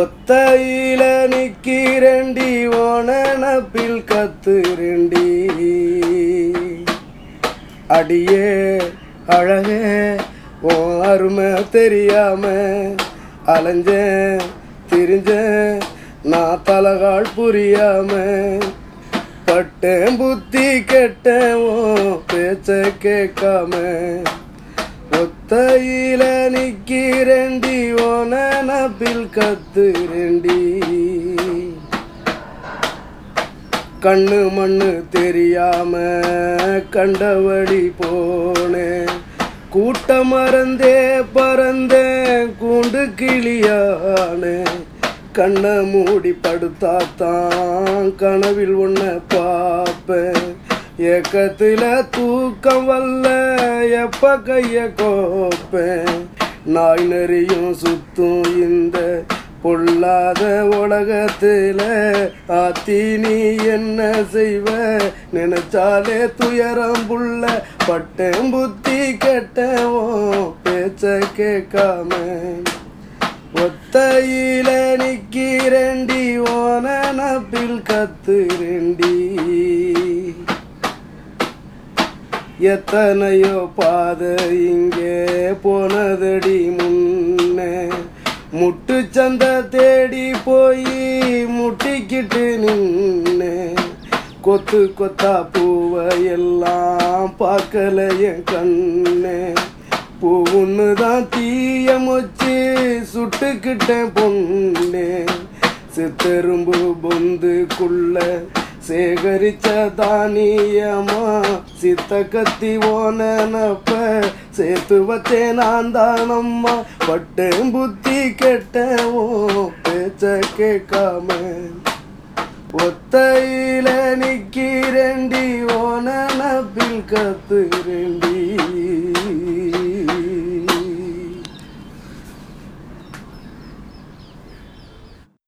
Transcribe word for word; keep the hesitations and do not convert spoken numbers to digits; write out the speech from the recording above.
ஒத்தையில நிக்கிறண்டி ஓனப்பில் கத்துரண்டி அடியே அழகே ஓ அருமை தெரியாம அலைஞ்சேன் திரிஞ்சேன் நான் தலகால் புரியாம பட்டேன் புத்தி கெட்டேன் ஓ பேச்ச கேட்காம ஒத்தையில நிக்கிறண்டி ஓனப்பில் கத்துரண்டி கண்ணு மண்ணு தெரியாம கண்டவழி போனேன் கூட்ட மறந்தே பறந்தேன் கூண்டு கிளியானே கண்ணை மூடி படுத்தாத்தான் கனவில் ஒன்ன பார்ப்பேன் ஏக்கத்தில் தூக்கம் வல்ல எப்ப கைய கோப்பேன் நாய் நெறியும் சுத்தும் இந்த பொல்லாத உலகத்தில் ஆத்தி நீ என்ன செய்வ நினைச்சாலே துயரம் புள்ள பட்டேன் புத்தி கெட்டவோ பேச்ச கேட்காம ஒத்தையில நிக்கிறண்டி ஓனப்பில் கத்துரண்டி எத்தனையோ பாதை இங்கே போனதடி முன்னே முட்டு சந்த தேடி போய் முட்டிக்கிட்டு நின்னே கொத்து கொத்தா பூவை எல்லாம் பார்க்கல என் கண்ணே பூவுன்னு தான் தீய மொச்சு சுட்டுக்கிட்டேன் பொண்ணே சித்தெரும்பு பொந்துக்குள்ள சேகரிச்ச தானியமா சித்த கத்தி ஓனப்ப சேர்த்து வச்சேன் நான் தானம்மா பட்டேன் புத்தி கெட்டவோ பேச்ச கேட்காம ஒத்தையில நிக்கிறண்டி ஓனப்பில் கத்துரண்டி